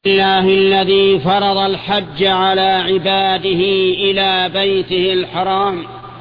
الله الذي فرض الحج على عباده إلى بيته الحرام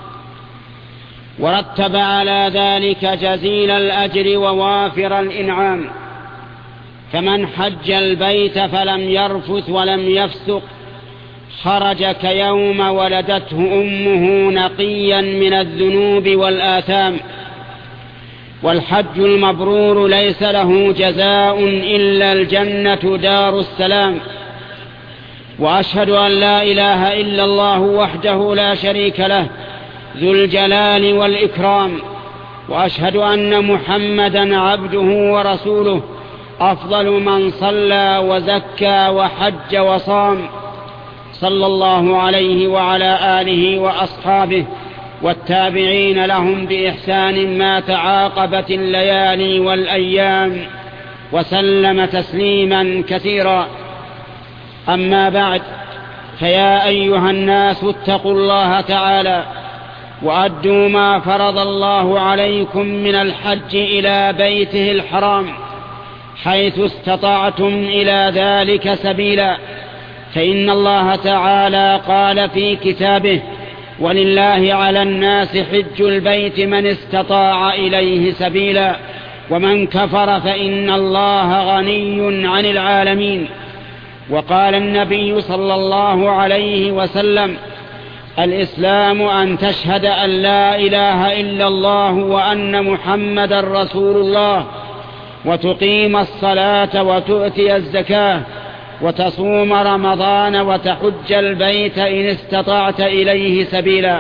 ورتب على ذلك جزيل الأجر ووافر الإنعام. فمن حج البيت فلم يرفث ولم يفسق خرج كيوم ولدته أمه نقيا من الذنوب والآثام. والحج المبرور ليس له جزاء إلا الجنة دار السلام. وأشهد أن لا إله إلا الله وحده لا شريك له ذو الجلال والإكرام، وأشهد أن محمدا عبده ورسوله أفضل من صلى وزكى وحج وصام، صلى الله عليه وعلى آله وأصحابه والتابعين لهم بإحسان ما تعاقبت الليالي والأيام، وسلم تسليما كثيرا. أما بعد، فيا أيها الناس اتقوا الله تعالى وأدوا ما فرض الله عليكم من الحج إلى بيته الحرام حيث استطعتم إلى ذلك سبيلا. فإن الله تعالى قال في كتابه: ولله على الناس حج البيت من استطاع إليه سبيلا ومن كفر فإن الله غني عن العالمين. وقال النبي صلى الله عليه وسلم: الإسلام أن تشهد أن لا إله إلا الله وأن محمدا رسول الله، وتقيم الصلاة وتؤتي الزكاة وتصوم رمضان وتحج البيت إن استطعت إليه سبيلا.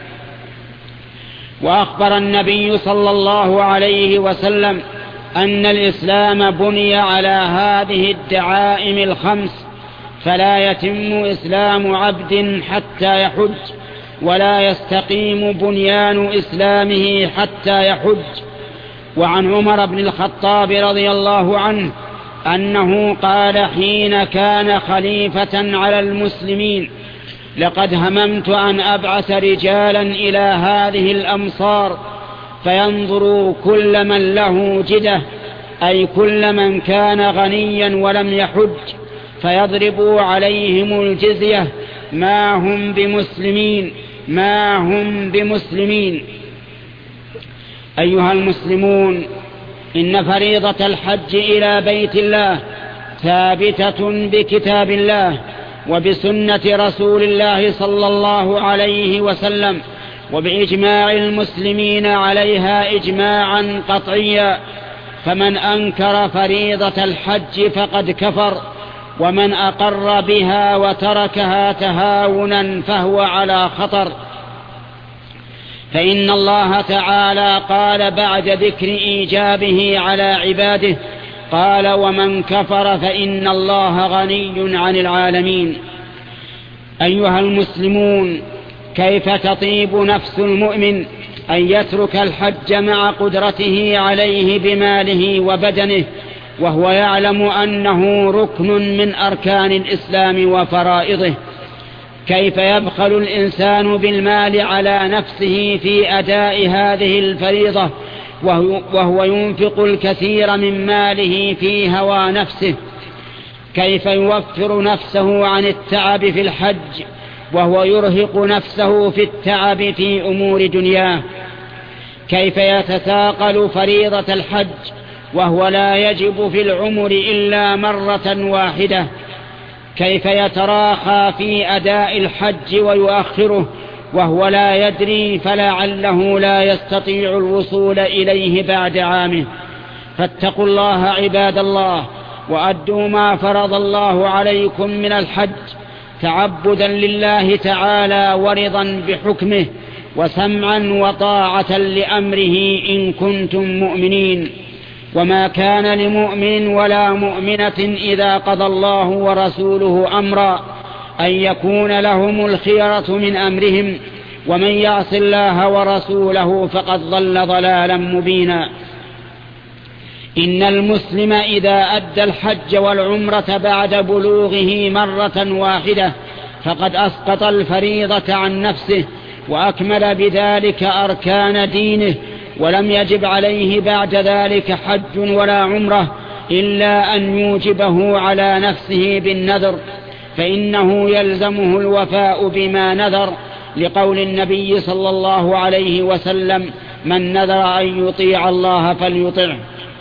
وأخبر النبي صلى الله عليه وسلم أن الإسلام بني على هذه الدعائم الخمس، فلا يتم إسلام عبد حتى يحج، ولا يستقيم بنيان إسلامه حتى يحج. وعن عمر بن الخطاب رضي الله عنه أنه قال حين كان خليفة على المسلمين: لقد هممت أن أبعث رجالا إلى هذه الأمصار فينظروا كل من له جدة، أي كل من كان غنيا ولم يحج، فيضربوا عليهم الجزية، ما هم بمسلمين. أيها المسلمون، إن فريضة الحج إلى بيت الله ثابتة بكتاب الله وبسنة رسول الله صلى الله عليه وسلم، وبإجماع المسلمين عليها إجماعا قطعيا. فمن أنكر فريضة الحج فقد كفر، ومن أقر بها وتركها تهاونا فهو على خطر. فإن الله تعالى قال بعد ذكر إيجابه على عباده، قال: ومن كفر فإن الله غني عن العالمين. أيها المسلمون، كيف تطيب نفس المؤمن أن يترك الحج مع قدرته عليه بماله وبدنه، وهو يعلم أنه ركن من أركان الإسلام وفرائضه؟ كيف يبخل الإنسان بالمال على نفسه في أداء هذه الفريضة وهو ينفق الكثير من ماله في هوى نفسه؟ كيف يوفر نفسه عن التعب في الحج وهو يرهق نفسه في التعب في أمور دنياه؟ كيف يتثاقل فريضة الحج وهو لا يجب في العمر إلا مرة واحدة؟ كيف يتراخى في أداء الحج ويؤخره وهو لا يدري فلعله لا يستطيع الوصول إليه بعد عامه؟ فاتقوا الله عباد الله، وأدوا ما فرض الله عليكم من الحج تعبدا لله تعالى ورضا بحكمه وسمعا وطاعة لأمره إن كنتم مؤمنين. وما كان لمؤمن ولا مؤمنة إذا قضى الله ورسوله أمرا أن يكون لهم الخيرة من أمرهم، ومن يعص الله ورسوله فقد ضل ضلالا مبينا. إن المسلم إذا أدى الحج والعمرة بعد بلوغه مرة واحدة فقد أسقط الفريضة عن نفسه وأكمل بذلك أركان دينه، ولم يجب عليه بعد ذلك حج ولا عمرة إلا أن يوجبه على نفسه بالنذر، فإنه يلزمه الوفاء بما نذر، لقول النبي صلى الله عليه وسلم: من نذر أن يطيع الله فليطعه.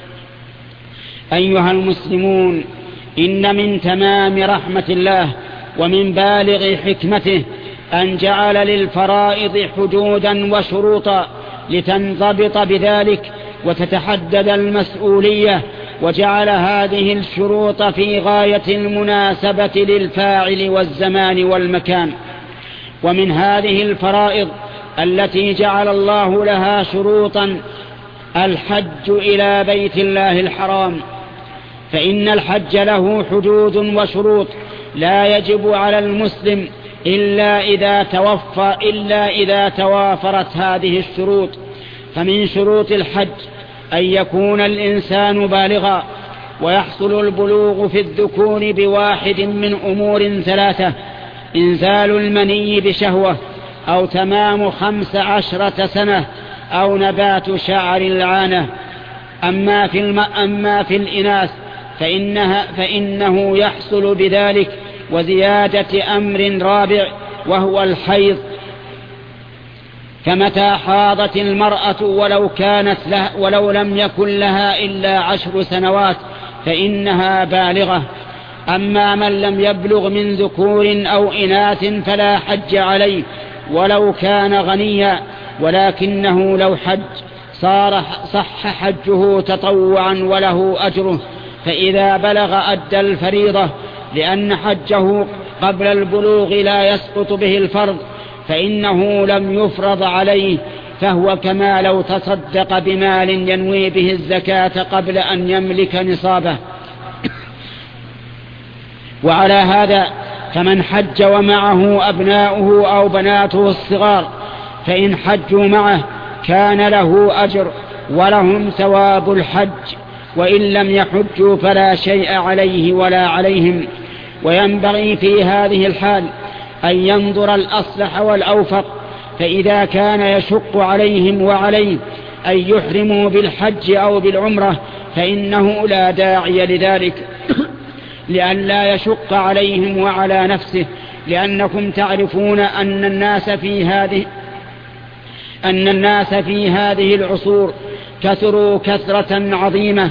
أيها المسلمون، إن من تمام رحمة الله ومن بالغ حكمته أن جعل للفرائض حدودا وشروطا لتنضبط بذلك وتتحدد المسؤولية، وجعل هذه الشروط في غاية المناسبة للفاعل والزمان والمكان. ومن هذه الفرائض التي جعل الله لها شروطا الحج إلى بيت الله الحرام، فإن الحج له حدود وشروط لا يجب على المسلم إلا إذا توافرت هذه الشروط. فمن شروط الحج أن يكون الإنسان بالغا، ويحصل البلوغ في الذكور بواحد من أمور ثلاثة: إنزال المني بشهوة، أو تمام 15 سنة، أو نبات شعر العانة. أما في الإناث فإنه يحصل بذلك وزيادة أمر رابع، وهو الحيض. فمتى حاضت المرأة ولو لم يكن لها إلا 10 سنوات فإنها بالغة. أما من لم يبلغ من ذكور أو إناث فلا حج عليه ولو كان غنيا، ولكنه لو حج صح حجه تطوعا وله أجره، فإذا بلغ أدى الفريضة، لأن حجه قبل البلوغ لا يسقط به الفرض، فإنه لم يفرض عليه، فهو كما لو تصدق بمال ينوي به الزكاة قبل أن يملك نصابه. وعلى هذا فمن حج ومعه أبناؤه أو بناته الصغار فإن حجوا معه كان له أجر ولهم ثواب الحج، وإن لم يحجوا فلا شيء عليه ولا عليهم. وينبغي في هذه الحال أن ينظر الأصلح والأوفق، فإذا كان يشق عليهم وعليه أن يحرموا بالحج أو بالعمرة فإنه لا داعي لذلك لأن لا يشق عليهم وعلى نفسه، لأنكم تعرفون أن الناس في هذه العصور كثروا كثرة عظيمة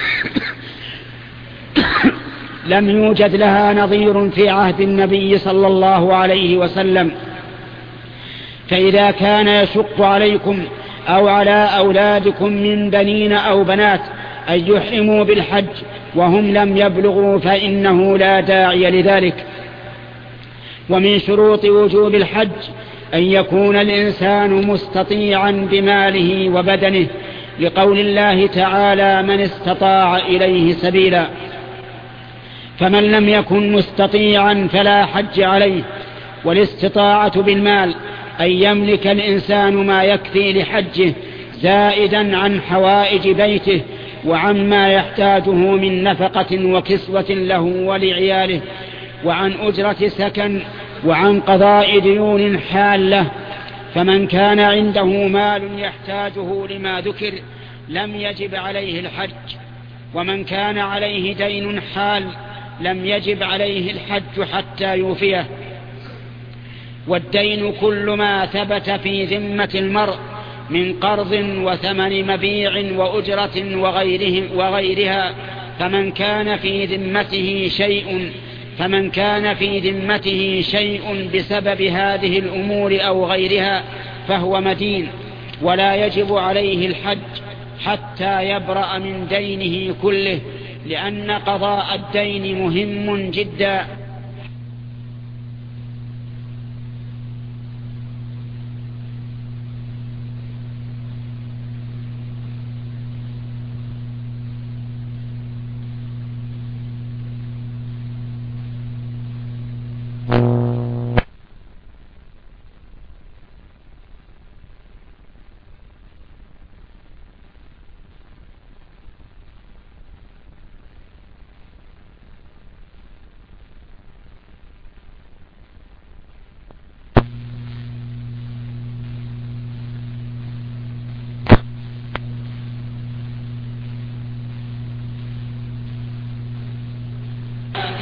لم يوجد لها نظير في عهد النبي صلى الله عليه وسلم. فإذا كان يشق عليكم أو على أولادكم من بنين أو بنات أن يحرموا بالحج وهم لم يبلغوا فإنه لا داعي لذلك. ومن شروط وجوب الحج أن يكون الإنسان مستطيعا بماله وبدنه، لقول الله تعالى: من استطاع إليه سبيلا. فمن لم يكن مستطيعا فلا حج عليه. والاستطاعة بالمال أن يملك الإنسان ما يكفي لحجه زائدا عن حوائج بيته وعما يحتاجه من نفقة وكسوة له ولعياله، وعن أجرة سكن، وعن قضاء ديون حالة. فمن كان عنده مال يحتاجه لما ذكر لم يجب عليه الحج، ومن كان عليه دين حال لم يجب عليه الحج حتى يوفيه. والدين كل ما ثبت في ذمة المرء من قرض وثمن مبيع وأجرة وغيرها، فمن كان في ذمته شيء بسبب هذه الأمور أو غيرها فهو مدين، ولا يجب عليه الحج حتى يبرأ من دينه كله، لأن قضاء الدين مهم جدا.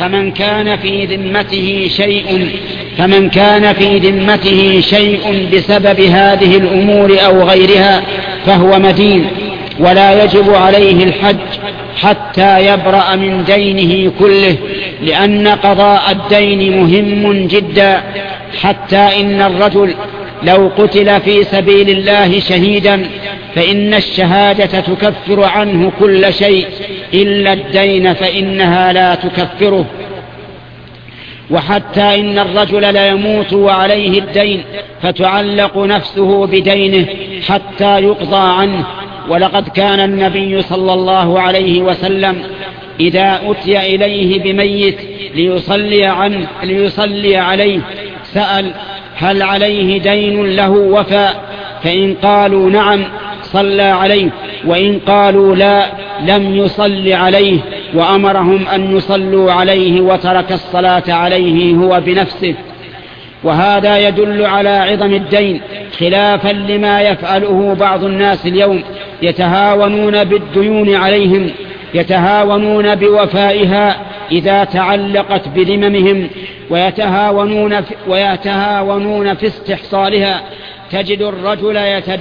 فمن كان في ذمته شيء بسبب هذه الأمور أو غيرها فهو مدين، ولا يجب عليه الحج حتى يبرأ من دينه كله، لأن قضاء الدين مهم جدا، حتى إن الرجل لو قتل في سبيل الله شهيدا فإن الشهادة تكفر عنه كل شيء إلا الدين، فإنها لا تكفره. وحتى إن الرجل لا يموت وعليه الدين فتعلق نفسه بدينه حتى يقضى عنه. ولقد كان النبي صلى الله عليه وسلم إذا أتي إليه بميت ليصلي عليه سأل: هل عليه دين له وفاء؟ فإن قالوا نعم صلى عليه، وإن قالوا لا لم يصل عليه، وأمرهم أن يصلوا عليه وترك الصلاة عليه هو بنفسه. وهذا يدل على عظم الدين، خلافا لما يفعله بعض الناس اليوم، يتهاونون بالديون عليهم، يتهاونون بوفائها إذا تعلقت بذممهم، ويتهاونون في استحصالها. تجد الرجل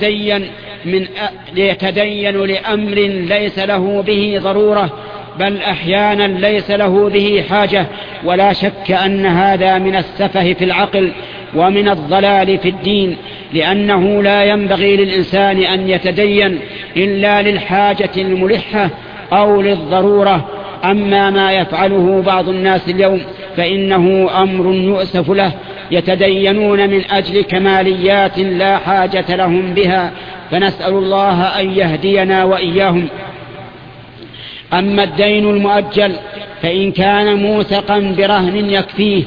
يتدين لأمر ليس له به ضرورة، بل أحيانا ليس له به حاجة، ولا شك أن هذا من السفه في العقل ومن الضلال في الدين، لأنه لا ينبغي للإنسان أن يتدين إلا للحاجة الملحة أو للضرورة. أما ما يفعله بعض الناس اليوم فإنه أمر يؤسف له، يتدينون من أجل كماليات لا حاجة لهم بها، فنسأل الله أن يهدينا وإياهم. أما الدين المؤجل فإن كان موثقا برهن يكفيه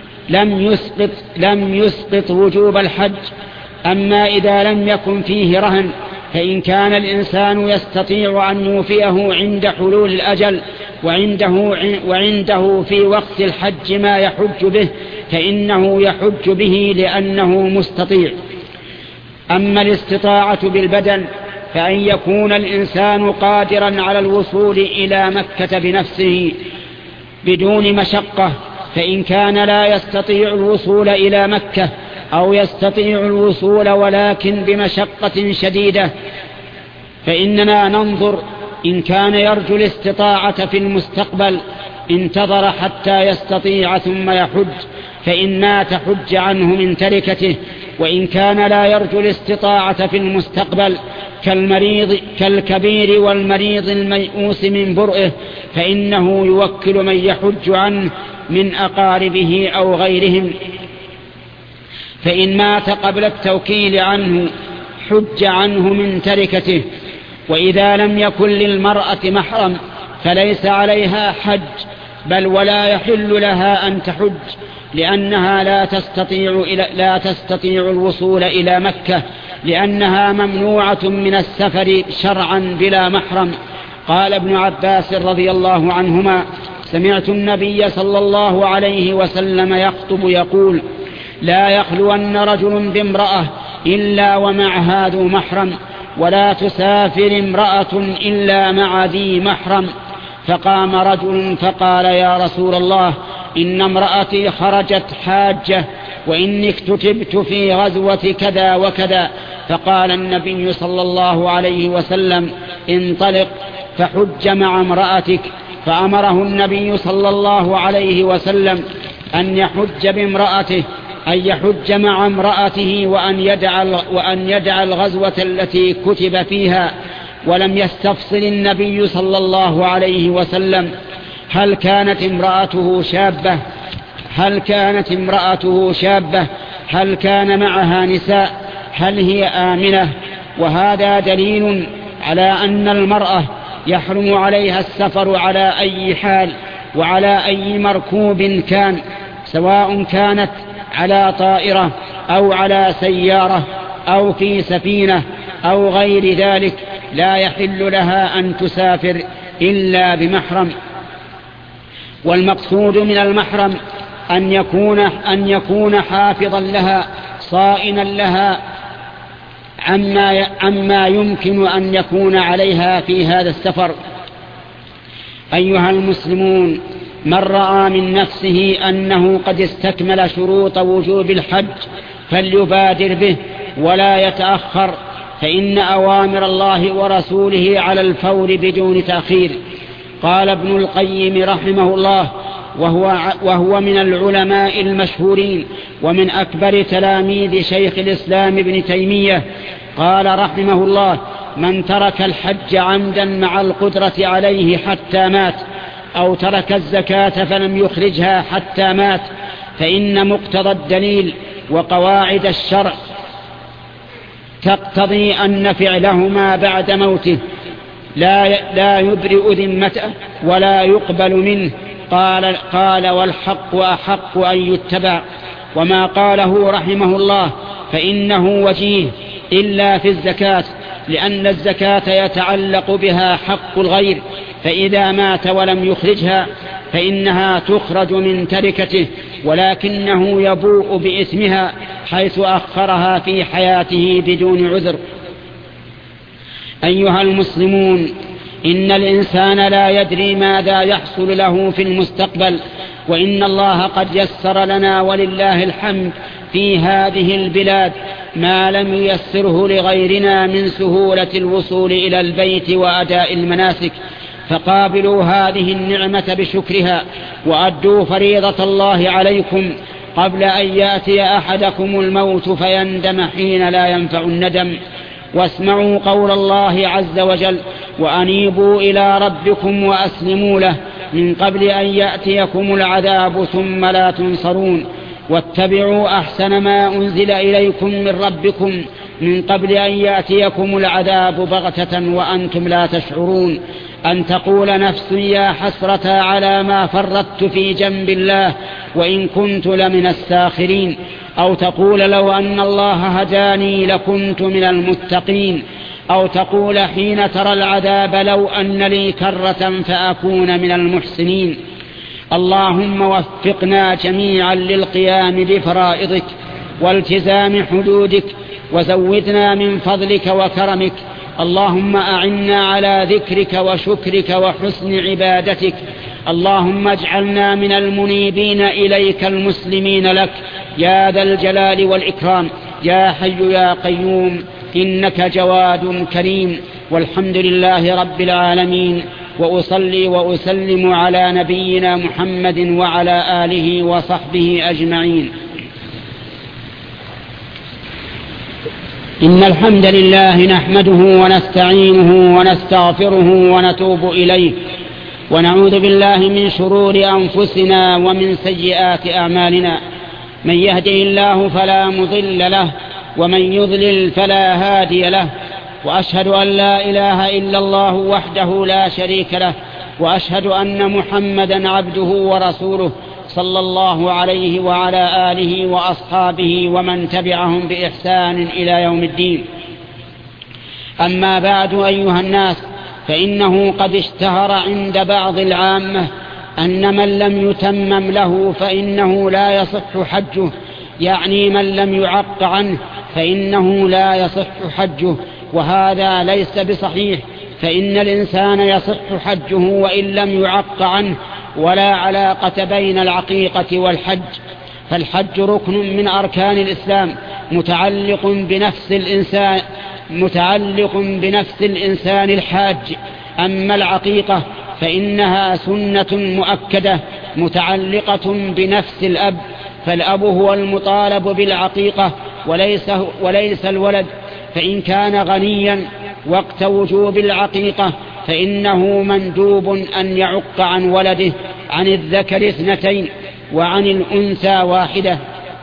لم يسقط وجوب الحج. أما إذا لم يكن فيه رهن فإن كان الإنسان يستطيع أن يوفيه عند حلول الأجل وعنده في وقت الحج ما يحج به فإنه يحج به لأنه مستطيع. أما الاستطاعة بالبدن فأن يكون الإنسان قادرا على الوصول إلى مكة بنفسه بدون مشقة، فإن كان لا يستطيع الوصول إلى مكة أو يستطيع الوصول ولكن بمشقة شديدة فإننا ننظر. إن كان يرجو الاستطاعة في المستقبل انتظر حتى يستطيع ثم يحج، فإن مات حج عنه من تركته. وإن كان لا يرجو الاستطاعة في المستقبل كالكبير والمريض الميؤوس من برئه فإنه يوكل من يحج عنه من أقاربه أو غيرهم، فإن مات قبل التوكيل عنه حج عنه من تركته. وإذا لم يكن للمرأة محرم فليس عليها حج، بل ولا يحل لها أن تحج، لأنها لا تستطيع الوصول إلى مكة، لأنها ممنوعة من السفر شرعا بلا محرم. قال ابن عباس رضي الله عنهما: سمعت النبي صلى الله عليه وسلم يخطب يقول: لا يخلون رجل بامرأة إلا ومعها ذو محرم، ولا تسافر امرأة إلا مع ذي محرم. فقام رجل فقال: يا رسول الله، إن امرأتي خرجت حاجة وإني اكتتبت في غزوة كذا وكذا. فقال النبي صلى الله عليه وسلم: انطلق فحج مع امرأتك. فأمره النبي صلى الله عليه وسلم أن يحج بامرأته، أن يحج مع امرأته، وأن يدع الغزوة التي كتب فيها. ولم يستفصل النبي صلى الله عليه وسلم هل كانت امرأته شابة، هل كان معها نساء، هل هي آمنة. وهذا دليل على أن المرأة يحرم عليها السفر على أي حال وعلى أي مركوب كان، سواء كانت على طائرة أو على سيارة أو في سفينة أو غير ذلك، لا يحل لها أن تسافر إلا بمحرم. والمقصود من المحرم أن يكون حافظا لها، صائنا لها عما يمكن أن يكون عليها في هذا السفر. أيها المسلمون، من رأى من نفسه أنه قد استكمل شروط وجوب الحج فليبادر به ولا يتأخر، فإن أوامر الله ورسوله على الفور بدون تأخير. قال ابن القيم رحمه الله وهو من العلماء المشهورين ومن أكبر تلاميذ شيخ الإسلام ابن تيمية، قال رحمه الله: من ترك الحج عمدا مع القدرة عليه حتى مات، أو ترك الزكاة فلم يخرجها حتى مات، فإن مقتضى الدليل وقواعد الشرع تقتضي أن فعلهما بعد موته لا يبرئ ذمته ولا يقبل منه. قال والحق أحق أن يتبع. وما قاله رحمه الله فإنه وجيه إلا في الزكاة، لأن الزكاة يتعلق بها حق الغير، فإذا مات ولم يخرجها فإنها تخرج من تركته، ولكنه يبوء بإثمها حيث أخرها في حياته بدون عذر. أيها المسلمون، إن الإنسان لا يدري ماذا يحصل له في المستقبل، وإن الله قد يسر لنا ولله الحمد في هذه البلاد ما لم ييسره لغيرنا من سهولة الوصول إلى البيت وأداء المناسك، فقابلوا هذه النعمة بشكرها وأدوا فريضة الله عليكم قبل أن يأتي أحدكم الموت فيندم حين لا ينفع الندم. واسمعوا قول الله عز وجل: وأنيبوا إلى ربكم وأسلموا له من قبل أن يأتيكم العذاب ثم لا تنصرون. واتبعوا أحسن ما أنزل إليكم من ربكم من قبل أن يأتيكم العذاب بغتة وأنتم لا تشعرون. أن تقول نفس يا حسرة على ما فرطت في جنب الله وإن كنت لمن الساخرين، أو تقول لو أن الله هداني لكنت من المتقين، أو تقول حين ترى العذاب لو أن لي كرة فأكون من المحسنين. اللهم وفقنا جميعا للقيام بفرائضك والتزام حدودك، وزودنا من فضلك وكرمك. اللهم أعنا على ذكرك وشكرك وحسن عبادتك. اللهم اجعلنا من المنيبين إليك المسلمين لك يا ذا الجلال والإكرام، يا حي يا قيوم، إنك جواد كريم. والحمد لله رب العالمين، وأصلي وأسلم على نبينا محمد وعلى آله وصحبه أجمعين. إن الحمد لله نحمده ونستعينه ونستغفره ونتوب إليه، ونعوذ بالله من شرور أنفسنا ومن سيئات أعمالنا. من يهده الله فلا مضل له، ومن يضلل فلا هادي له. وأشهد أن لا إله إلا الله وحده لا شريك له، وأشهد أن محمدا عبده ورسوله صلى الله عليه وعلى آله وأصحابه ومن تبعهم بإحسان إلى يوم الدين. أما بعد أيها الناس، فإنه قد اشتهر عند بعض العامة أن من لم يتمم له فإنه لا يصح حجه، يعني من لم يعق عنه فإنه لا يصح حجه، وهذا ليس بصحيح، فإن الإنسان يصح حجه وإن لم يعق عنه، ولا علاقة بين العقيقة والحج. فالحج ركن من أركان الإسلام متعلق بنفس الإنسان الحاج. أما العقيقة فإنها سنة مؤكدة متعلقة بنفس الأب، فالأب هو المطالب بالعقيقة وليس الولد، فإن كان غنيا وقت وجوب العقيقة فإنه مندوب أن يعق عن ولده، عن الذكر 2 وعن الأنثى 1.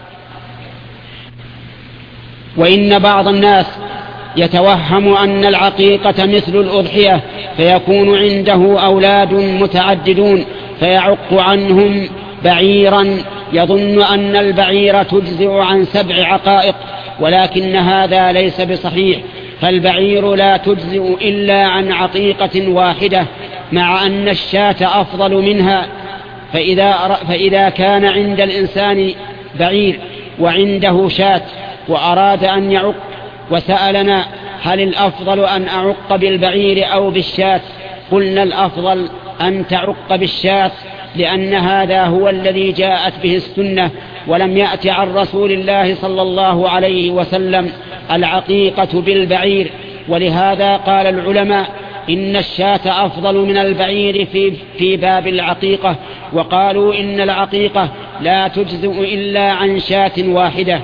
وإن بعض الناس يتوهم أن العقيقة مثل الأضحية، فيكون عنده أولاد متعددون فيعق عنهم بعيرا، يظن أن البعير تجزئ عن 7 عقائق، ولكن هذا ليس بصحيح، فالبعير لا تجزئ إلا عن عقيقة واحدة، مع أن الشاة أفضل منها. فإذا كان عند الإنسان بعير وعنده شاة وأراد أن يعق وسألنا هل الأفضل أن أعق بالبعير أو بالشاة، قلنا الأفضل أن تعق بالشاة، لأن هذا هو الذي جاءت به السنة، ولم يأت عن رسول الله صلى الله عليه وسلم العقيقة بالبعير. ولهذا قال العلماء إن الشاة أفضل من البعير في باب العقيقة، وقالوا إن العقيقة لا تجزئ إلا عن شاة واحدة.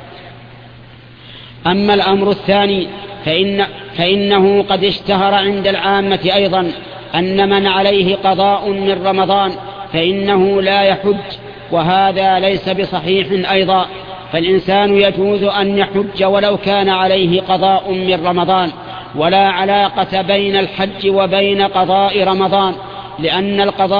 أما الأمر الثاني فإنه قد اشتهر عند العامة أيضا أن من عليه قضاء من رمضان فإنه لا يحج، وهذا ليس بصحيح أيضا، فالإنسان يجوز أن يحج ولو كان عليه قضاء من رمضان، ولا علاقة بين الحج وبين قضاء رمضان، لأن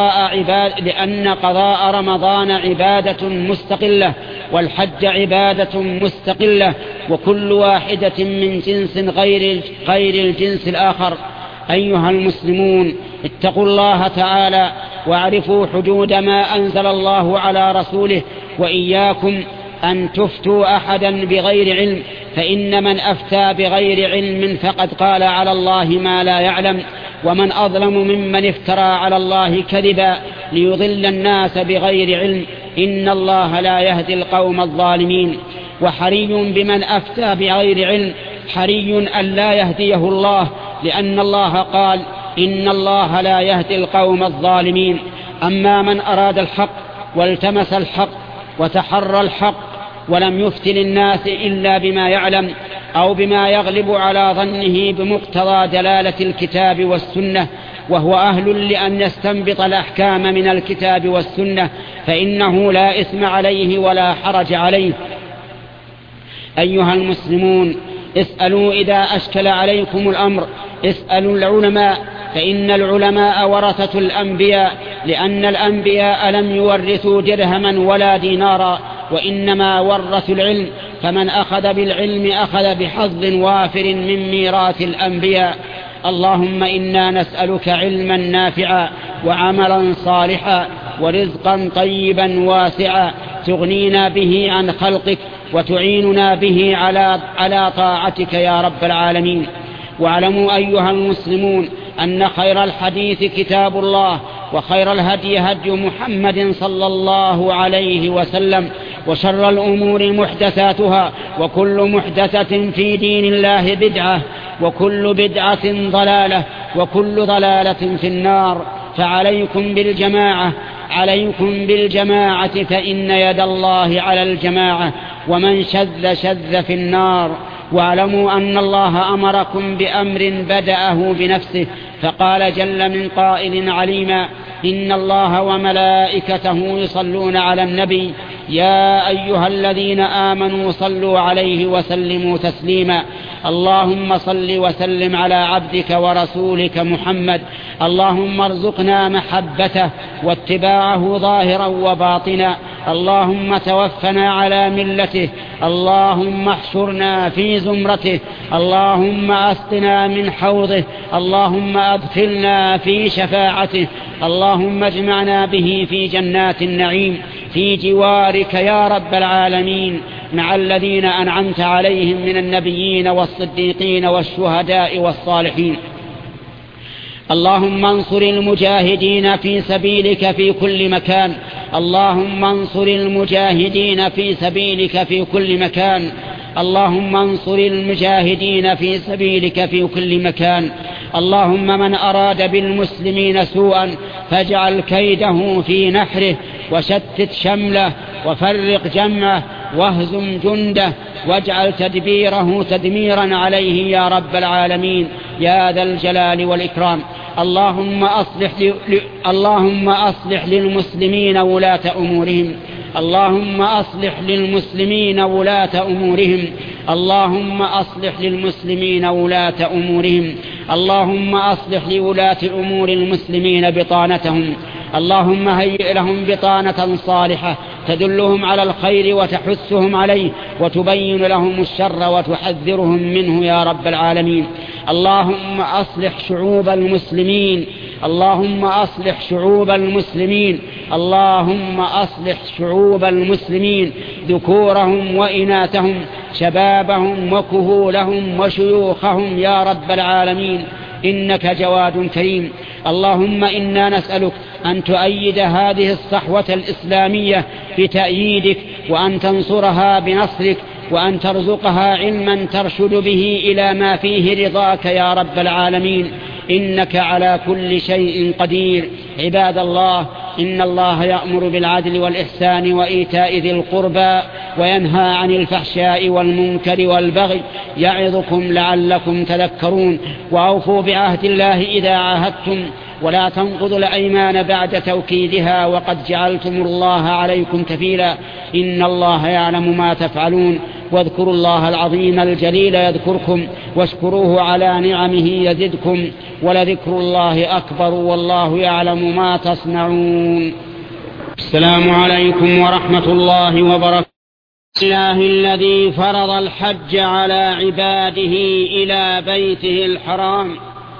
قضاء رمضان عبادة مستقلة، والحج عبادة مستقلة، وكل واحدة من جنس غير الجنس الآخر. أيها المسلمون، اتقوا الله تعالى واعرفوا حدود ما أنزل الله على رسوله، وإياكم أن تفتوا أحدا بغير علم، فإن من أفتى بغير علم فقد قال على الله ما لا يعلم، ومن أظلم ممن افترى على الله كذبا ليضل الناس بغير علم، إن الله لا يهدي القوم الظالمين. وحري بمن أفتى بغير علم حري أن لا يهديه الله، لأن الله قال إن الله لا يهدي القوم الظالمين. أما من أراد الحق والتمس الحق وتحرى الحق ولم يفتن الناس إلا بما يعلم أو بما يغلب على ظنه بمقتضى دلالة الكتاب والسنة، وهو أهل لأن يستنبط الأحكام من الكتاب والسنة، فإنه لا إثم عليه ولا حرج عليه. أيها المسلمون، اسألوا إذا أشكل عليكم الأمر، اسألوا العلماء، فإن العلماء ورثة الأنبياء، لأن الأنبياء لم يورثوا درهما ولا دينارا، وإنما ورثوا العلم، فمن أخذ بالعلم أخذ بحظ وافر من ميراث الأنبياء. اللهم إنا نسألك علما نافعا وعملا صالحا ورزقا طيبا واسعا تغنينا به عن خلقك وتعيننا به على طاعتك يا رب العالمين. واعلموا أيها المسلمون أن خير الحديث كتاب الله، وخير الهدي هدي محمد صلى الله عليه وسلم، وشر الأمور محدثاتها، وكل محدثة في دين الله بدعة، وكل بدعة ضلالة، وكل ضلالة في النار. فعليكم بالجماعة، عليكم بالجماعة، فإن يد الله على الجماعة، ومن شذ في النار. واعلموا أن الله أمركم بأمر بدأه بنفسه، فقال جل من قائل عليما: إن الله وملائكته يصلون على النبي يا أيها الذين آمنوا صلوا عليه وسلموا تسليما. اللهم صل وسلم على عبدك ورسولك محمد، اللهم ارزقنا محبته واتباعه ظاهرا وباطنا، اللهم توفنا على ملته، اللهم احشرنا في زمرته، اللهم أسقنا من حوضه، اللهم أدخلنا في شفاعته، اللهم اجمعنا به في جنات النعيم في جوارك يا رب العالمين، مع الذين أنعمت عليهم من النبيين والصديقين والشهداء والصالحين. اللهم انصر المجاهدين في سبيلك في كل مكان، اللهم انصر المجاهدين في سبيلك في كل مكان، اللهم انصر المجاهدين في سبيلك في كل مكان. اللهم من أراد بالمسلمين سوءا فاجعل كيده في نحره، وشتت شمله، وفرق جمعه، واهزم جنده، واجعل تدبيره تدميرا عليه يا رب العالمين يا ذا الجلال والإكرام. اللهم أصلح للمسلمين ولاة أمورهم، اللهم أصلح للمسلمين ولاة أمورهم، اللهم أصلح للمسلمين ولاة أمورهم، اللهم أصلح لولاة أمور المسلمين بطانتهم، اللهم هيئ لهم بطانة صالحة تدلهم على الخير وتحثهم عليه، وتبين لهم الشر وتحذرهم منه يا رب العالمين. اللهم أصلح شعوب المسلمين، اللهم أصلح شعوب المسلمين، اللهم أصلح شعوب المسلمين، ذكورهم وإناثهم، شبابهم وكهولهم وشيوخهم يا رب العالمين، إنك جواد كريم. اللهم إنا نسألك أن تؤيد هذه الصحوة الإسلامية بتأييدك، وأن تنصرها بنصرك، وأن ترزقها علما ترشد به إلى ما فيه رضاك يا رب العالمين، إنك على كل شيء قدير. عباد الله، إن الله يأمر بالعدل والإحسان وإيتاء ذي القربى وينهى عن الفحشاء والمنكر والبغي، يعظكم لعلكم تذكرون. وأوفوا بعهد الله إذا عاهدتم، ولا تنقضوا الأيمان بعد توكيدها، وقد جعلتم الله عليكم كفيلا، إن الله يعلم ما تفعلون. واذكروا الله العظيم الجليل يذكركم، واشكروه على نعمه يزدكم، ولذكر الله أكبر، والله يعلم ما تصنعون. السلام عليكم ورحمة الله وبركاته. الله الذي فرض الحج على عباده إلى بيته الحرام،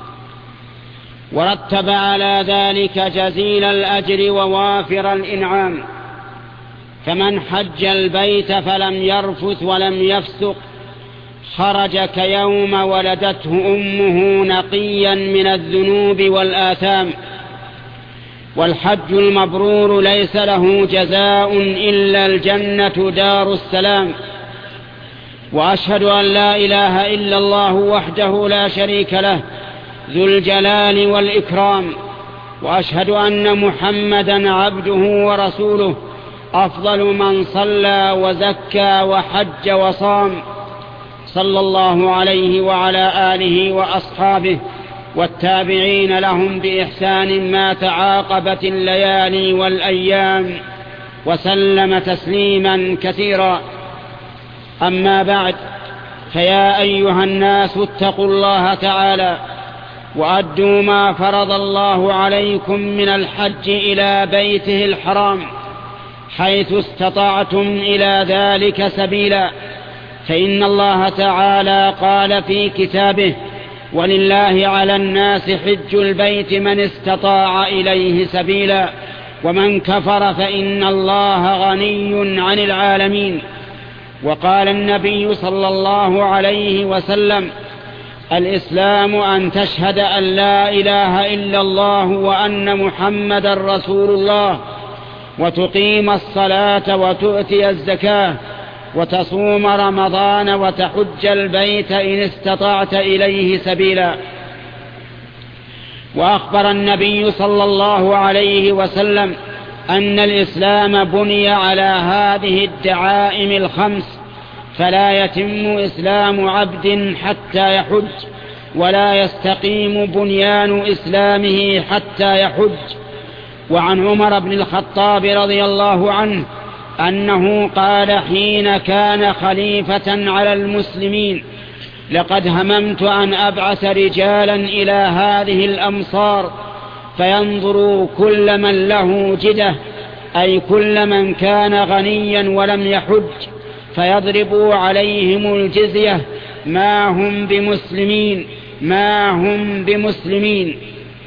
ورتب على ذلك جزيل الأجر ووافر الإنعام. فمن حج البيت فلم يرفث ولم يفسق خرج كيوم ولدته أمه نقيا من الذنوب والآثام. والحج المبرور ليس له جزاء إلا الجنة دار السلام. وأشهد أن لا إله إلا الله وحده لا شريك له ذو الجلال والإكرام، وأشهد أن محمدا عبده ورسوله أفضل من صلى وزكى وحج وصام، صلى الله عليه وعلى آله وأصحابه والتابعين لهم بإحسان ما تعاقبت الليالي والأيام، وسلم تسليما كثيرا. أما بعد، فيا أيها الناس اتقوا الله تعالى وأدوا ما فرض الله عليكم من الحج إلى بيته الحرام حيث استطعتم إلى ذلك سبيلا. فإن الله تعالى قال في كتابه: ولله على الناس حج البيت من استطاع إليه سبيلا، ومن كفر فإن الله غني عن العالمين. وقال النبي صلى الله عليه وسلم: الإسلام أن تشهد أن لا إله إلا الله وأن محمدا رسول الله، وتقيم الصلاة وتؤتي الزكاة، وتصوم رمضان، وتحج البيت إن استطعت إليه سبيلا. وأخبر النبي صلى الله عليه وسلم أن الإسلام بني على هذه الدعائم الخمس، فلا يتم إسلام عبد حتى يحج، ولا يستقيم بنيان إسلامه حتى يحج. وعن عمر بن الخطاب رضي الله عنه أنه قال حين كان خليفة على المسلمين: لقد هممت أن أبعث رجالا إلى هذه الأمصار فينظروا كل من له جدة، أي كل من كان غنيا ولم يحج، فيضربوا عليهم الجزية، ما هم بمسلمين.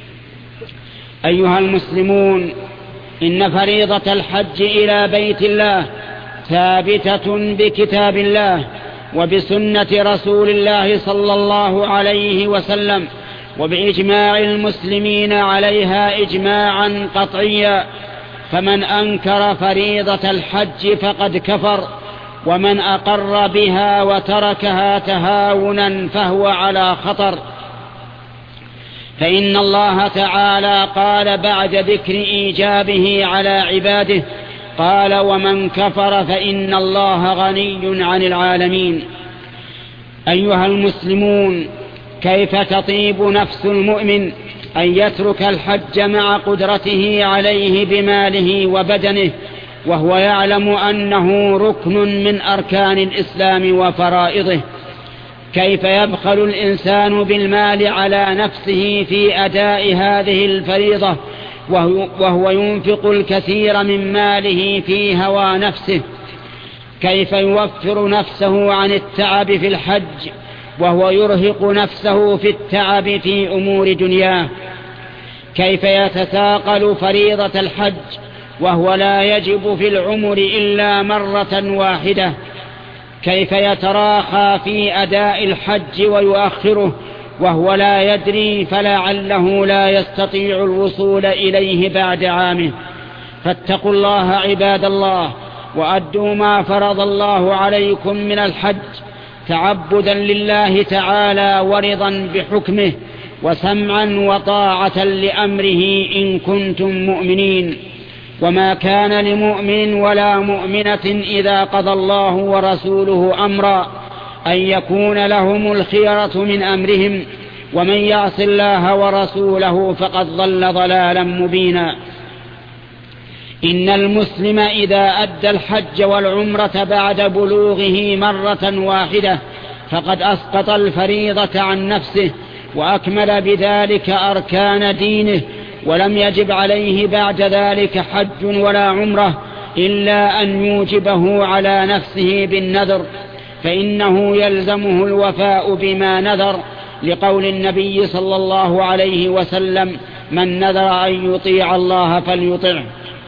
أيها المسلمون، إن فريضة الحج إلى بيت الله ثابتة بكتاب الله وبسنة رسول الله صلى الله عليه وسلم، وبإجماع المسلمين عليها إجماعا قطعيا. فمن أنكر فريضة الحج فقد كفر، ومن أقر بها وتركها تهاونا فهو على خطر. فإن الله تعالى قال بعد ذكر إيجابه على عباده، قال: ومن كفر فإن الله غني عن العالمين. أيها المسلمون، كيف تطيب نفس المؤمن أن يترك الحج مع قدرته عليه بماله وبدنه، وهو يعلم أنه ركن من أركان الإسلام وفرائضه؟ كيف يبخل الإنسان بالمال على نفسه في أداء هذه الفريضة وهو ينفق الكثير من ماله في هوى نفسه؟ كيف يوفر نفسه عن التعب في الحج وهو يرهق نفسه في التعب في أمور دنياه؟ كيف يتثاقل فريضة الحج وهو لا يجب في العمر إلا مرة واحدة؟ كيف يتراخى في أداء الحج ويؤخره وهو لا يدري، فلعله لا يستطيع الوصول إليه بعد عامه. فاتقوا الله عباد الله، وأدوا ما فرض الله عليكم من الحج تعبدا لله تعالى ورضا بحكمه وسمعا وطاعة لأمره إن كنتم مؤمنين. وما كان لمؤمن ولا مؤمنة إذا قضى الله ورسوله أمرا أن يكون لهم الخيرة من أمرهم، ومن يعص الله ورسوله فقد ضل ضلالا مبينا. إن المسلم إذا أدى الحج والعمرة بعد بلوغه مرة واحدة فقد أسقط الفريضة عن نفسه وأكمل بذلك أركان دينه، ولم يجب عليه بعد ذلك حج ولا عمرة إلا أن يوجبه على نفسه بالنذر، فإنه يلزمه الوفاء بما نذر، لقول النبي صلى الله عليه وسلم: من نذر أن يطيع الله فليطعه.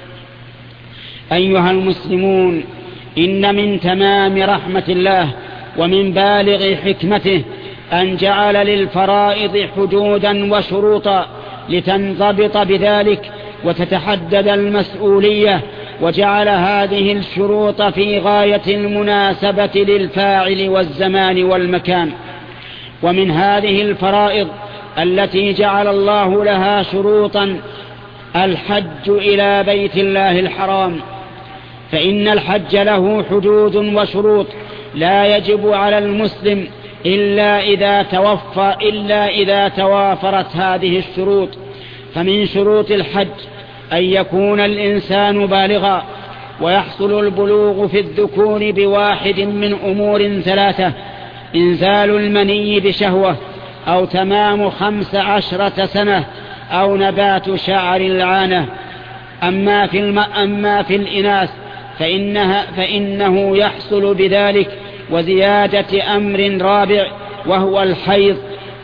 أيها المسلمون، إن من تمام رحمة الله ومن بالغ حكمته أن جعل للفرائض حدودا وشروطا لتنضبط بذلك وتتحدد المسؤولية، وجعل هذه الشروط في غاية المناسبة للفاعل والزمان والمكان. ومن هذه الفرائض التي جعل الله لها شروطا الحج إلى بيت الله الحرام، فإن الحج له حدود وشروط لا يجب على المسلم إلا إذا توافرت هذه الشروط. فمن شروط الحج أن يكون الإنسان بالغا، ويحصل البلوغ في الذكور بواحد من أمور ثلاثة: إنزال المني بشهوة، أو تمام 15 سنة، أو نبات شعر العانة. أما في الإناث فإنه يحصل بذلك وزيادة أمر رابع، وهو الحيض.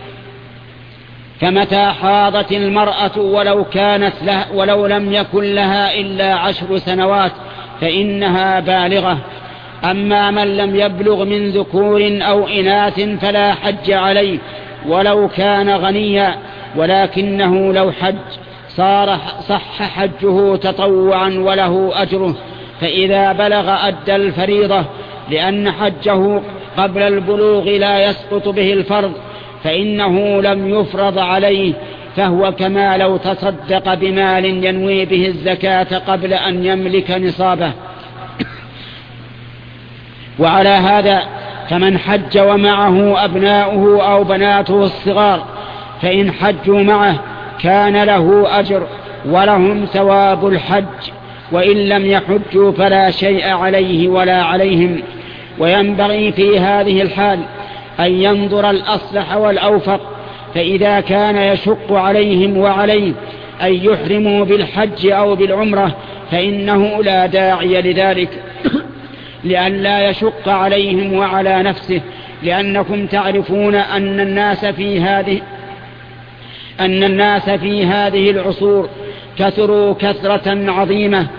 فمتى حاضت المرأة ولو لم يكن لها إلا 10 سنوات فإنها بالغة. أما من لم يبلغ من ذكور أو إناث فلا حج عليه ولو كان غنيا، ولكنه لو حج صح حجه تطوعا وله أجره، فإذا بلغ أدى الفريضة، لأن حجه قبل البلوغ لا يسقط به الفرض، فإنه لم يفرض عليه، فهو كما لو تصدق بمال ينوي به الزكاة قبل أن يملك نصابه. وعلى هذا فمن حج ومعه أبناؤه أو بناته الصغار فإن حجوا معه كان له أجر ولهم ثواب الحج، وإن لم يحجوا فلا شيء عليه ولا عليهم. وينبغي في هذه الحال أن ينظر الأصلح والأوفق، فإذا كان يشق عليهم وعليه أن يحرموا بالحج أو بالعمرة فإنه لا داعي لذلك لئلا يشق عليهم وعلى نفسه، لأنكم تعرفون أن الناس في هذه العصور كثروا كثرة عظيمة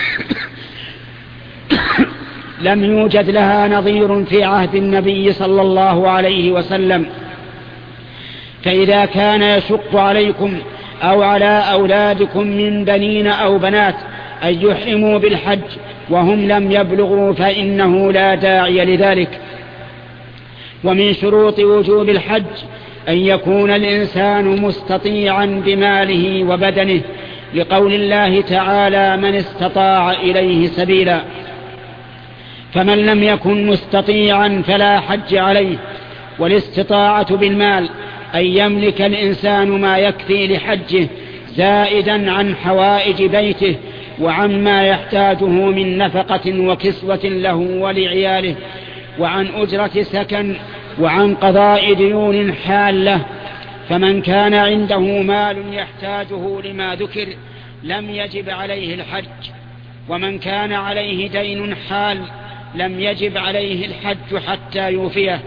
لم يوجد لها نظير في عهد النبي صلى الله عليه وسلم. فإذا كان يشق عليكم أو على أولادكم من بنين أو بنات أن يحرموا بالحج وهم لم يبلغوا فإنه لا داعي لذلك. ومن شروط وجوب الحج أن يكون الإنسان مستطيعا بماله وبدنه، لقول الله تعالى: من استطاع إليه سبيلا. فمن لم يكن مستطيعا فلا حج عليه. والاستطاعة بالمال أن يملك الإنسان ما يكفي لحجه زائدا عن حوائج بيته وعما يحتاجه من نفقة وكسوة له ولعياله، وعن أجرة سكن، وعن قضاء ديون حالة. فمن كان عنده مال يحتاجه لما ذكر لم يجب عليه الحج، ومن كان عليه دين حال لم يجب عليه الحج حتى يوفيه.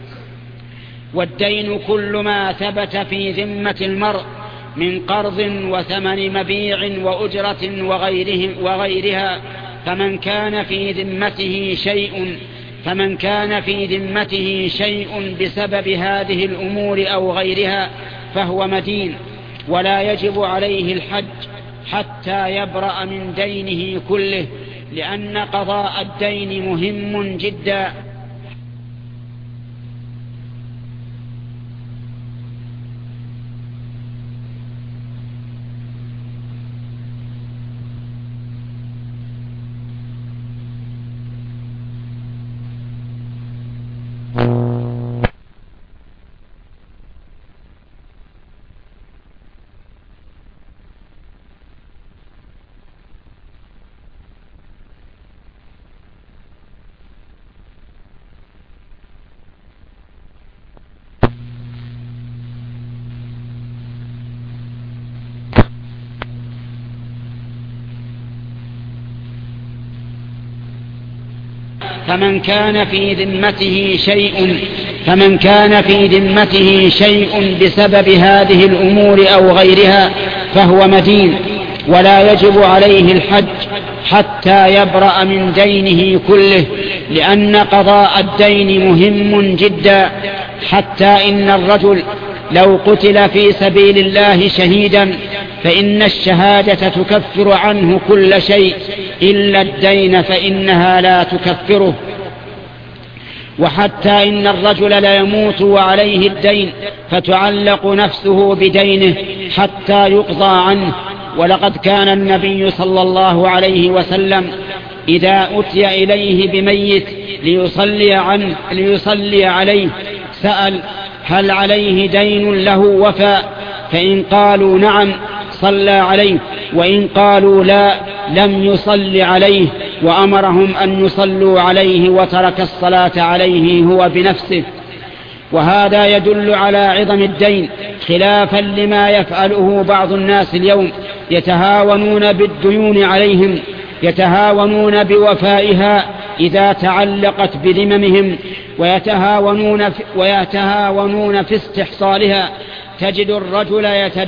والدين كل ما ثبت في ذمة المرء من قرض وثمن مبيع وأجرة وغيرها، فمن كان في ذمته شيء فمن كان في ذمته شيء بسبب هذه الأمور أو غيرها فهو مدين، ولا يجب عليه الحج حتى يبرأ من دينه كله، لأن قضاء الدين مهم جدا. فمن كان في ذمته شيء بسبب هذه الأمور أو غيرها فهو مدين، ولا يجب عليه الحج حتى يبرأ من دينه كله، لأن قضاء الدين مهم جدا. حتى إن الرجل لو قتل في سبيل الله شهيدا فإن الشهادة تكفر عنه كل شيء إلا الدين، فإنها لا تكفره. وحتى إن الرجل لا يموت وعليه الدين فتعلق نفسه بدينه حتى يقضى عنه. ولقد كان النبي صلى الله عليه وسلم إذا أتي إليه بميت ليصلي عليه سأل: هل عليه دين له وفاء؟ فإن قالوا نعم صلى عليه، وإن قالوا لا لم يصل عليه، وأمرهم أن يصلوا عليه وترك الصلاة عليه هو بنفسه. وهذا يدل على عظم الدين، خلافا لما يفعله بعض الناس اليوم، يتهاونون بالديون عليهم، يتهاونون بوفائها إذا تعلقت بذممهم، ويتهاونون في استحصالها. تجد الرجل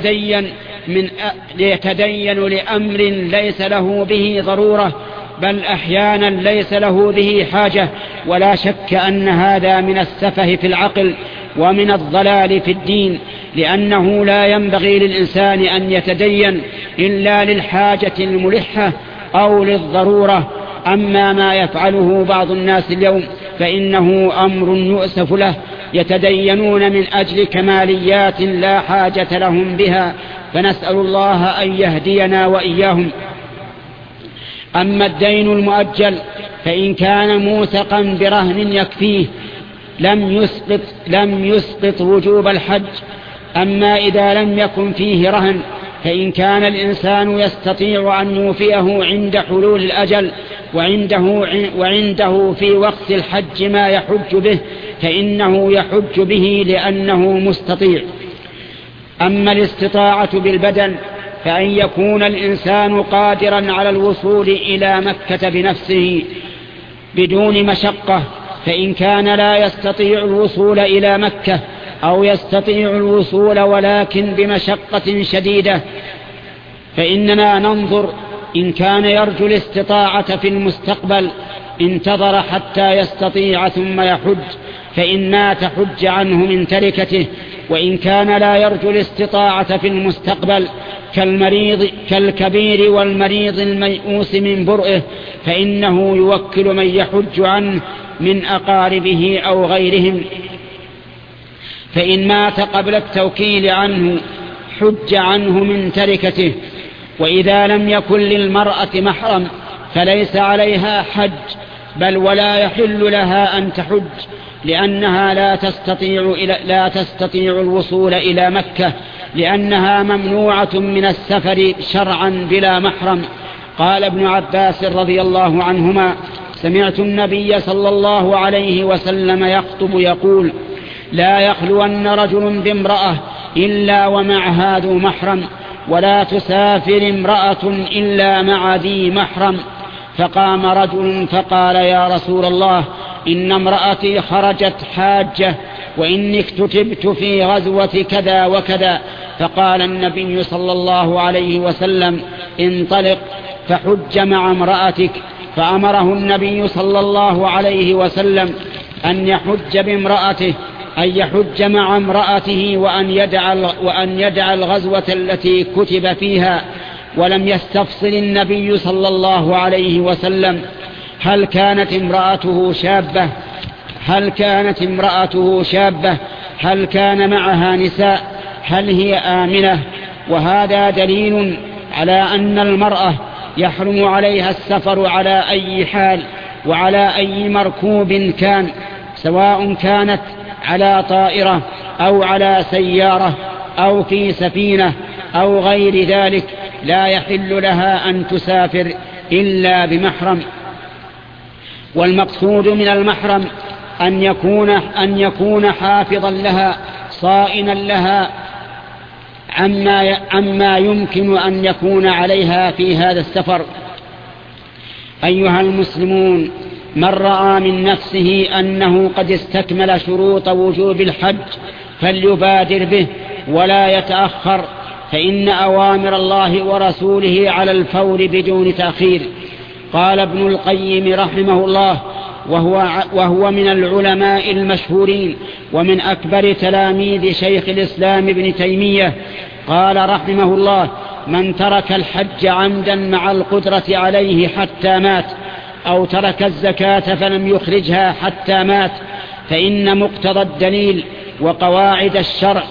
يتدين لأمر ليس له به ضرورة، بل أحيانا ليس له به حاجة. ولا شك أن هذا من السفه في العقل ومن الضلال في الدين، لأنه لا ينبغي للإنسان أن يتدين إلا للحاجة الملحة أو للضرورة. أما ما يفعله بعض الناس اليوم فإنه أمر يؤسف له، يتدينون من أجل كماليات لا حاجة لهم بها، فنسأل الله أن يهدينا وإياهم. أما الدين المؤجل فإن كان موثقا برهن يكفيه لم يسقط وجوب الحج. أما إذا لم يكن فيه رهن فإن كان الإنسان يستطيع أن يوفيه عند حلول الأجل وعنده في وقت الحج ما يحج به فإنه يحج به لأنه مستطيع. أما الاستطاعة بالبدن فأن يكون الإنسان قادرا على الوصول إلى مكة بنفسه بدون مشقة، فإن كان لا يستطيع الوصول إلى مكة أو يستطيع الوصول ولكن بمشقة شديدة فإننا ننظر. إن كان يرجو الاستطاعة في المستقبل انتظر حتى يستطيع ثم يحج، فإن مات حج عنه من تركته. وإن كان لا يرجو الاستطاعة في المستقبل كالكبير والمريض الميؤوس من برئه فإنه يوكل من يحج عنه من أقاربه أو غيرهم، فإن مات قبل التوكيل عنه حج عنه من تركته. وإذا لم يكن للمرأة محرم فليس عليها حج، بل ولا يحل لها أن تحج، لأنها لا تستطيع الوصول إلى مكة، لأنها ممنوعة من السفر شرعا بلا محرم. قال ابن عباس رضي الله عنهما: سمعت النبي صلى الله عليه وسلم يخطب يقول: لا يخلون رجل بامرأة إلا ومعها ذو محرم، ولا تسافر امرأة إلا مع ذي محرم. فقام رجل فقال: يا رسول الله، إن امرأتي خرجت حاجة وإني اكتتبت في غزوة كذا وكذا. فقال النبي صلى الله عليه وسلم: انطلق فحج مع امرأتك، فأمره النبي صلى الله عليه وسلم أن يحج مع امرأته وأن يدع الغزوة التي كتب فيها. ولم يستفصل النبي صلى الله عليه وسلم هل كانت امرأته شابة، هل كان معها نساء، هل هي آمنة. وهذا دليل على أن المرأة يحرم عليها السفر على أي حال وعلى أي مركوب كان، سواء كانت على طائرة أو على سيارة أو في سفينة أو غير ذلك، لا يحل لها أن تسافر إلا بمحرم. والمقصود من المحرم أن يكون حافظا لها صائنا لها عما يمكن أن يكون عليها في هذا السفر. أيها المسلمون، من رأى من نفسه أنه قد استكمل شروط وجوب الحج فليبادر به ولا يتأخر، فإن أوامر الله ورسوله على الفور بدون تأخير. قال ابن القيم رحمه الله، وهو من العلماء المشهورين ومن أكبر تلاميذ شيخ الإسلام ابن تيمية، قال رحمه الله: من ترك الحج عمدا مع القدرة عليه حتى مات، أو ترك الزكاة فلم يخرجها حتى مات، فإن مقتضى الدليل وقواعد الشرع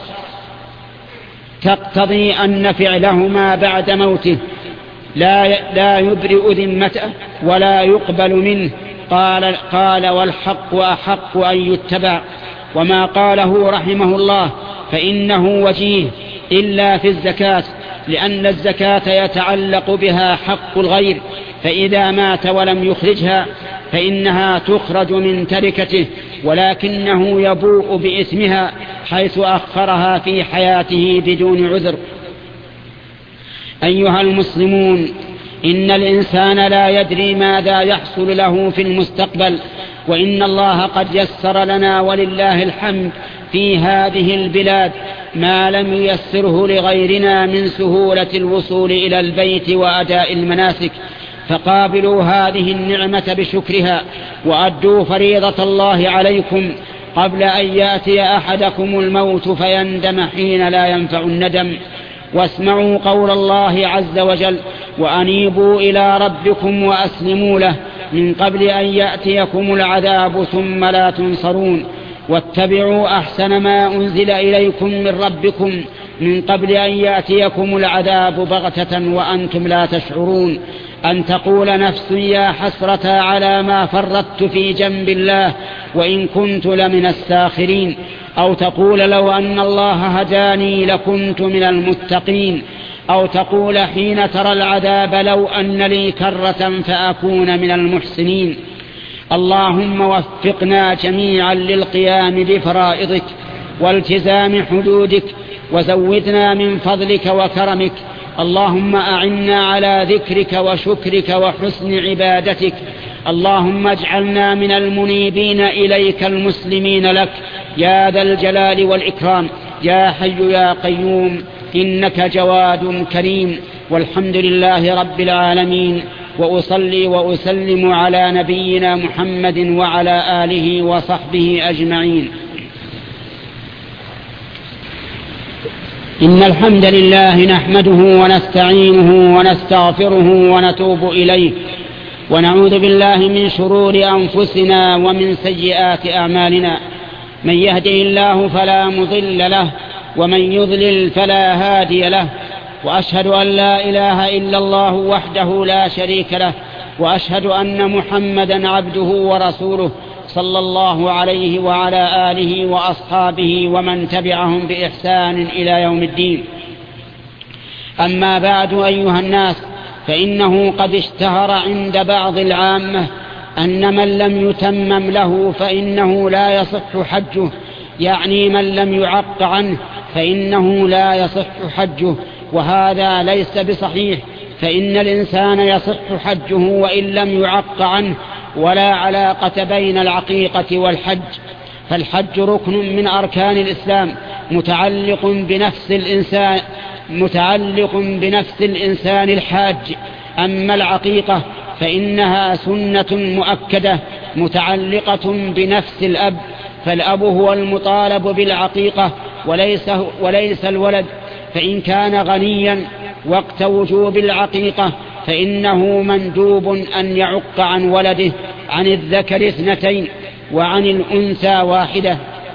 تقتضي أن فعلهما بعد موته لا يبرئ ذمته ولا يقبل منه. قال والحق أحق أن يتبع. وما قاله رحمه الله فإنه وجيه إلا في الزكاة، لأن الزكاة يتعلق بها حق الغير، فإذا مات ولم يخرجها فإنها تخرج من تركته، ولكنه يبوء بإثمها حيث أخرها في حياته بدون عذر. أيها المسلمون، إن الإنسان لا يدري ماذا يحصل له في المستقبل، وإن الله قد يسر لنا ولله الحمد في هذه البلاد ما لم ييسره لغيرنا من سهولة الوصول إلى البيت وأداء المناسك، فقابلوا هذه النعمة بشكرها وأدوا فريضة الله عليكم قبل أن يأتي أحدكم الموت فيندم حين لا ينفع الندم. واسمعوا قول الله عز وجل: وأنيبوا إلى ربكم وأسلموا له من قبل أن يأتيكم العذاب ثم لا تنصرون. واتبعوا أحسن ما أنزل إليكم من ربكم من قبل أن يأتيكم العذاب بغتة وأنتم لا تشعرون. أن تقول نفس يا حسرة على ما فرطت في جنب الله وإن كنت لمن الساخرين، أو تقول لو أن الله هداني لكنت من المتقين، أو تقول حين ترى العذاب لو أن لي كرة فأكون من المحسنين. اللهم وفقنا جميعا للقيام بفرائضك والتزام حدودك، وزودنا من فضلك وكرمك. اللهم أعنا على ذكرك وشكرك وحسن عبادتك. اللهم اجعلنا من المنيبين إليك المسلمين لك يا ذا الجلال والإكرام، يا حي يا قيوم، إنك جواد كريم. والحمد لله رب العالمين، وأصلي وأسلم على نبينا محمد وعلى آله وصحبه أجمعين. إن الحمد لله نحمده ونستعينه ونستغفره ونتوب إليه، ونعوذ بالله من شرور أنفسنا ومن سيئات أعمالنا. من يهده الله فلا مضل له، ومن يضلل فلا هادي له. وأشهد أن لا إله إلا الله وحده لا شريك له، وأشهد أن محمدا عبده ورسوله صلى الله عليه وعلى آله وأصحابه ومن تبعهم بإحسان إلى يوم الدين. أما بعد، أيها الناس، فإنه قد اشتهر عند بعض العامة أن من لم يتمم له فإنه لا يصح حجه، يعني من لم يعق عنه فإنه لا يصح حجه، وهذا ليس بصحيح، فإن الإنسان يصح حجه وإن لم يعق عنه، ولا علاقة بين العقيقة والحج. فالحج ركن من أركان الإسلام متعلق بنفس الإنسان الحاج. أما العقيقة فإنها سنة مؤكدة متعلقة بنفس الأب، فالأب هو المطالب بالعقيقة وليس الولد، فإن كان غنيا وقت وجوب العقيقة فإنه مندوب أن يعق عن ولده عن الذكر 2 وعن الأنثى 1.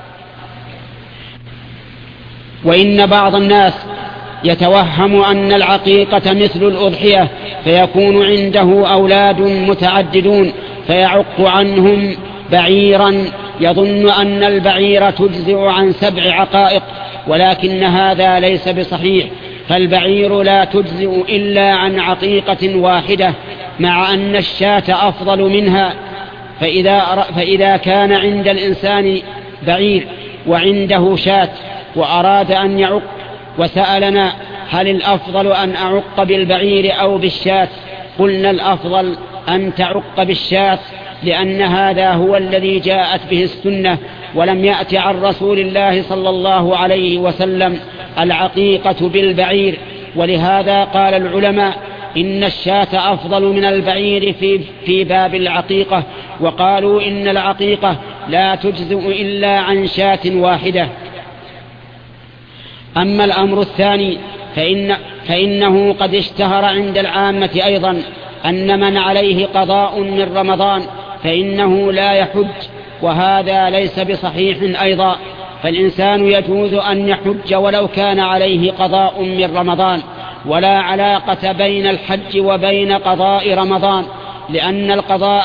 وإن بعض الناس يتوهم أن العقيقة مثل الأضحية، فيكون عنده أولاد متعددون فيعق عنهم بعيرا، يظن أن البعير تجزئ عن 7 عقائق، ولكن هذا ليس بصحيح، فالبعير لا تجزئ إلا عن عقيقة واحدة، مع أن الشاة أفضل منها. فإذا كان عند الإنسان بعير وعنده شاة وأراد أن يعق وسألنا هل الأفضل أن أعق بالبعير أو بالشاة، قلنا الأفضل أن تعق بالشاة، لأن هذا هو الذي جاءت به السنة، ولم يأت عن رسول الله صلى الله عليه وسلم العقيقة بالبعير. ولهذا قال العلماء إن الشاة أفضل من البعير في باب العقيقة، وقالوا إن العقيقة لا تجزئ إلا عن شاة واحدة. أما الأمر الثاني فإنه قد اشتهر عند العامة أيضا أن من عليه قضاء من رمضان فإنه لا يحج، وهذا ليس بصحيح أيضا، فالإنسان يجوز أن يحج ولو كان عليه قضاء من رمضان، ولا علاقة بين الحج وبين قضاء رمضان، لأن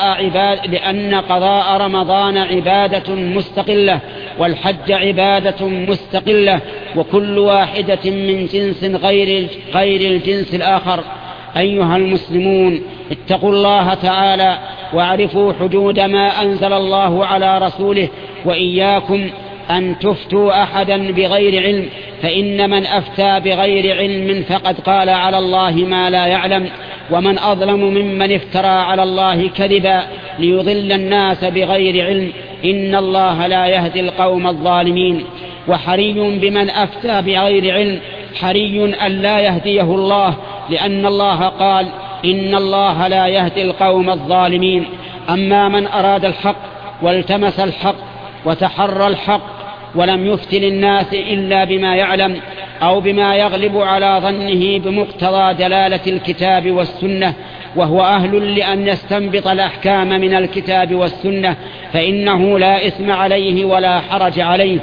قضاء رمضان عبادة مستقلة، والحج عبادة مستقلة، وكل واحدة من جنس غير الجنس الآخر. أيها المسلمون، اتقوا الله تعالى واعرفوا حدود ما أنزل الله على رسوله، وإياكم أن تفتوا أحدا بغير علم، فإن من أفتى بغير علم فقد قال على الله ما لا يعلم، ومن أظلم ممن افترى على الله كذبا ليضل الناس بغير علم، إن الله لا يهدي القوم الظالمين. وحري بمن أفتى بغير علم حري أن لا يهديه الله، لأن الله قال إن الله لا يهدي القوم الظالمين. أما من أراد الحق والتمس الحق وتحرى الحق ولم يفتن الناس إلا بما يعلم أو بما يغلب على ظنه بمقتضى دلالة الكتاب والسنة، وهو أهل لأن يستنبط الأحكام من الكتاب والسنة، فإنه لا إثم عليه ولا حرج عليه.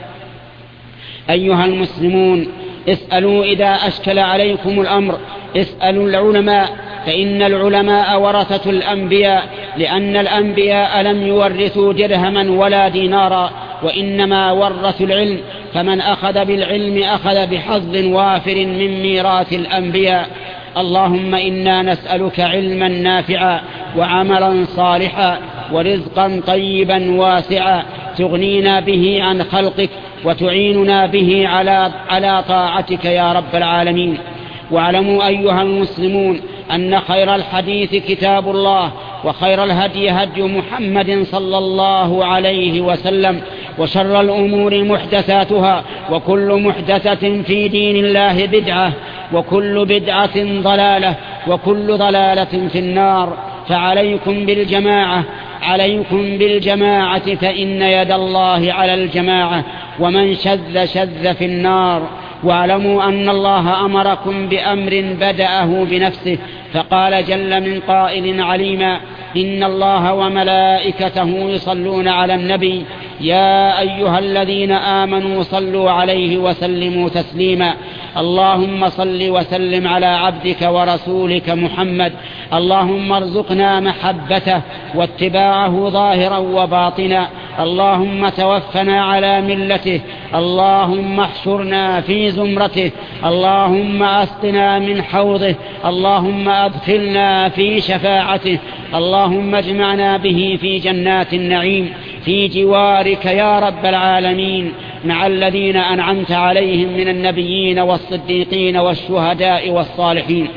أيها المسلمون، اسألوا إذا أشكل عليكم الأمر، اسألوا العلماء، فإن العلماء ورثة الأنبياء، لأن الأنبياء لم يورثوا درهما ولا دينارا، وإنما ورثوا العلم، فمن أخذ بالعلم أخذ بحظ وافر من ميراث الأنبياء. اللهم إنا نسألك علما نافعا وعملا صالحا ورزقا طيبا واسعا تغنينا به عن خلقك وتعيننا به على طاعتك يا رب العالمين. واعلموا أيها المسلمون أن خير الحديث كتاب الله، وخير الهدي هدي محمد صلى الله عليه وسلم، وشر الأمور محدثاتها، وكل محدثة في دين الله بدعة، وكل بدعة ضلالة، وكل ضلالة في النار. فعليكم بالجماعة، عليكم بالجماعة، فإن يد الله على الجماعة، ومن شذ في النار. واعلموا أن الله أمركم بأمر بدأه بنفسه، فقال جل من قائل عليما: إن الله وملائكته يصلون على النبي يا أيها الذين آمنوا صلوا عليه وسلموا تسليما. اللهم صل وسلم على عبدك ورسولك محمد. اللهم ارزقنا محبته واتباعه ظاهرا وباطنا. اللهم توفنا على ملته. اللهم احشرنا في زمرته. اللهم اسقنا من حوضه. اللهم ادخلنا في شفاعته. اللهم اجمعنا به في جنات النعيم في جوارك يا رب العالمين، مع الذين أنعمت عليهم من النبيين والصديقين والشهداء والصالحين.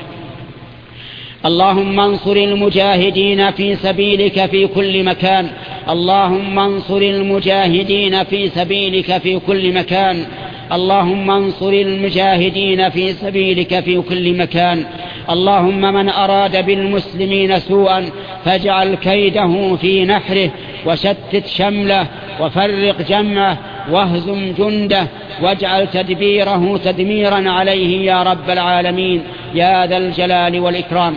اللهم انصر المجاهدين في سبيلك في كل مكان. اللهم انصر المجاهدين في سبيلك في كل مكان. اللهم انصر المجاهدين في سبيلك في كل مكان. اللهم من أراد بالمسلمين سوءا فاجعل كيده في نحره وشتت شمله وفرق جمعه واهزم جنده واجعل تدبيره تدميرا عليه يا رب العالمين يا ذا الجلال والإكرام.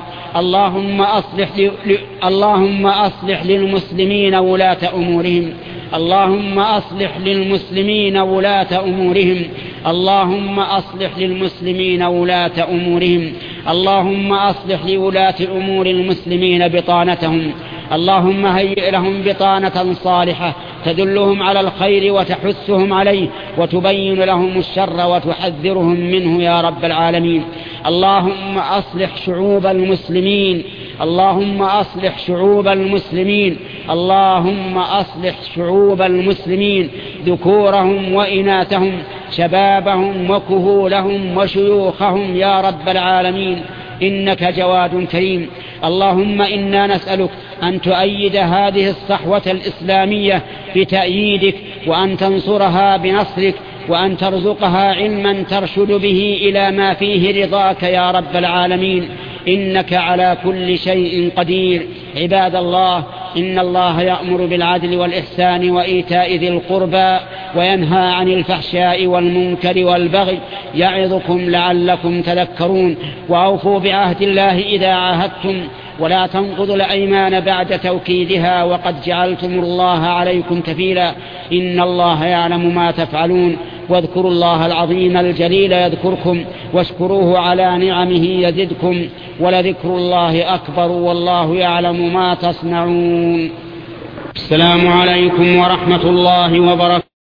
اللهم أصلح للمسلمين ولاة أمورهم. اللهم أصلح للمسلمين ولاة أمورهم. اللهم أصلح للمسلمين ولاة أمورهم. اللهم أصلح لولاة أمور المسلمين بطانتهم. اللهم هيئ لهم بطانة صالحة تدلهم على الخير وتحثهم عليه وتبين لهم الشر وتحذرهم منه يا رب العالمين. اللهم أصلح شعوب المسلمين. اللهم أصلح شعوب المسلمين. اللهم أصلح شعوب المسلمين ذكورهم وإناثهم شبابهم وكهولهم وشيوخهم يا رب العالمين إنك جواد كريم. اللهم إنا نسألك أن تؤيد هذه الصحوة الإسلامية بتأييدك وأن تنصرها بنصرك وأن ترزقها علما ترشد به إلى ما فيه رضاك يا رب العالمين إنك على كل شيء قدير. عباد الله إن الله يأمر بالعدل والإحسان وإيتاء ذي القربى وينهى عن الفحشاء والمنكر والبغي يعظكم لعلكم تذكرون. وأوفوا بعهد الله إذا عاهدتم ولا تنقضوا الأيمان بعد توكيدها وقد جعلتم الله عليكم كفيلا إن الله يعلم ما تفعلون. واذكروا الله العظيم الجليل يذكركم واشكروه على نعمه يزدكم ولذكر الله أكبر والله يعلم ما تصنعون. السلام عليكم ورحمة الله وبركاته.